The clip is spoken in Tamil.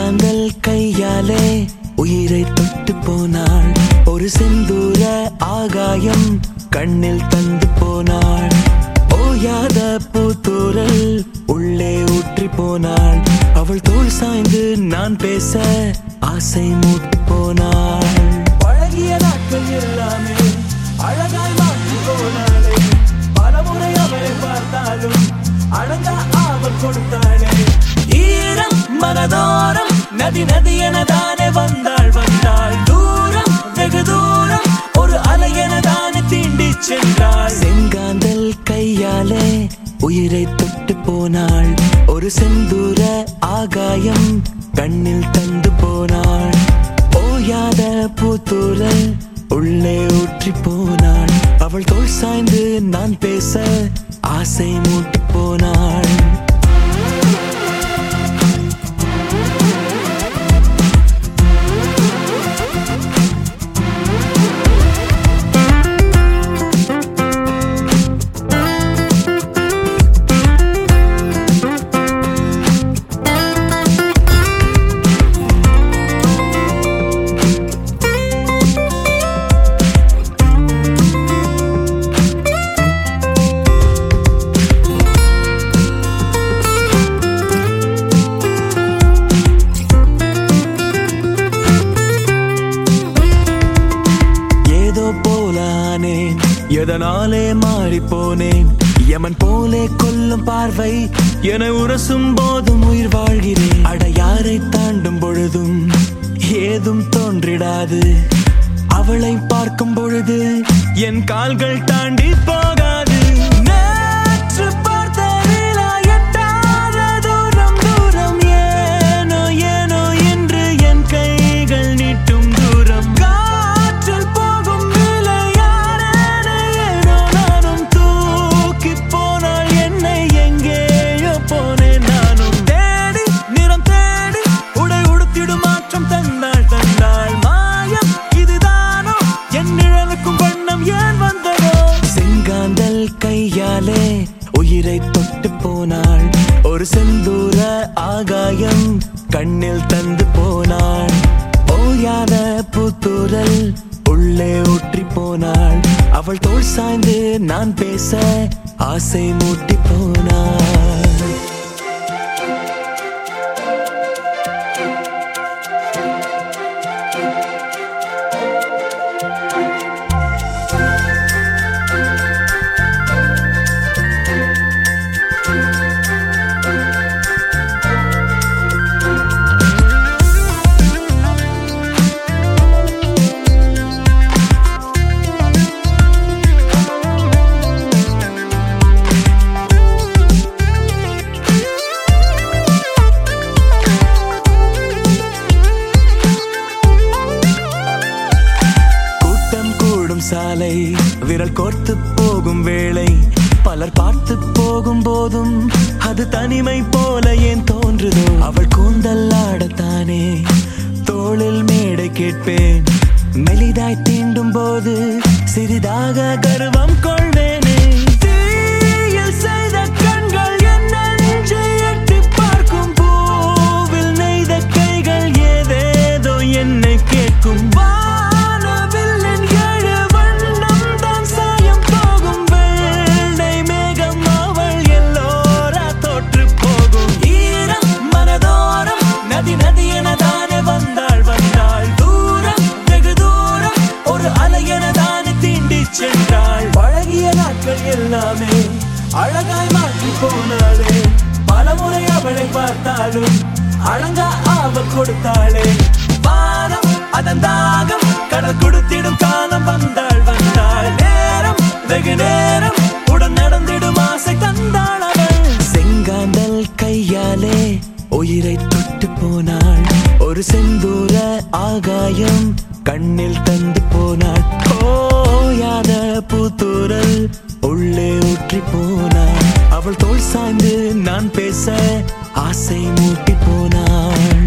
செங்காந்தல் கையாலே உயிரை தொட்டு போனாள். ஒரு செந்தூர ஆகாயம் கண்ணில் தந்து போனாள். ஓயாத பூத்தூரல் உள்ளே ஊற்றி போனாள். அவள் தோள் சாய்ந்து நான் பேச ஆசை மூட்டு போனாள். பழகிய நாட்கள் எல்லாமே அழகாய் மாற்றி போனாளே. பலமுறை அவளை பார்த்தாலும் அழகா அவள் கொடுத்தாளே. ஈரம் மனதோரம் நதி நதி எனதானே வந்தாள் வந்தாள். தூரம் வெகு தூரம் ஒரு அலை எனதானே தீண்டி சென்றாள். செங்காந்தல் கையாலே உயிரை தொட்டு போனாள். ஒரு செந்தூர ஆகாயம் கண்ணில் தந்து போனாள். ஓயாத பூத்தூரல் உள்ளே ஊற்றி போனாள். அவள் தோள் சாய்ந்து நான் பேச ஆசை மூட்டு போனாள். எதனாலே மாறி போனேன். யமன் போலே கொல்லும் பார்வை என உரசும் போதும் உயிர் வாழ்கிறேன். அடையாரை தாண்டும் பொழுதும் ஏதும் தோன்றிடாது. அவளை பார்க்கும் பொழுது என் கால்கள் தாண்டி போகாது. நேற்று பார்த்த நிலா எட்டாத தூரம் தூரம். ஏனோ ஏனோ என்று என் கைகள் நீட்டும் தூரம். காற்றில் போகும் கையாலே உயிரை தொட்டு போனாள். ஒரு செந்தூர ஆகாயம் கண்ணில் தந்து போனாள். ஓயாத பூத்தூரல் உள்ளே ஊற்றி போனாள். அவள் தோள் சாய்ந்து நான் பேச ஆசை மூட்டி போனாள். சாலை விரல் கோர்த்து போகும் வேளை பலர் பார்த்து போகும் போதும் அது தனிமை போல ஏன் தோன்றுதோ. அவள் கூந்தல் ஆடத்தானே தோளில் மேடை கேட்பேன். மெலிதாய் தீண்டும் போது சிறிதாக கர்வம் கொள்வேனே. தீயில் செய்த கண்கள் என் நெஞ்சை எட்டி பார்க்கும். பூவில் நெய்த கைகள் ஏதேதோ என்னை கேட்கும். பழகிய நாட்கள் எல்லாமே அழகாய் மாற்றி போனாளே. பலமுறை அவளை பார்த்தாலும் அழகா அவள் கொடுத்தாளே. வானம் அதன் தாகம் கடல் கொடுத்திடும் காலம் வந்தாள் வந்தாள். நேரம் வெகு நேரம் உடன் நடந்திடும் ஆசை தந்தாள் அவள். செங்காந்தல் கையாலே உயிரை தொட்டு போனாள். ஒரு செந்தூர ஆகாயம் கண்ணில் தந்து போனாள். ஓயாத பூத்தூரல் உள்ளே ஊற்றி போனாள். அவள் தோள் சாய்ந்து நான் பேச ஆசை மூட்டி போனாள்.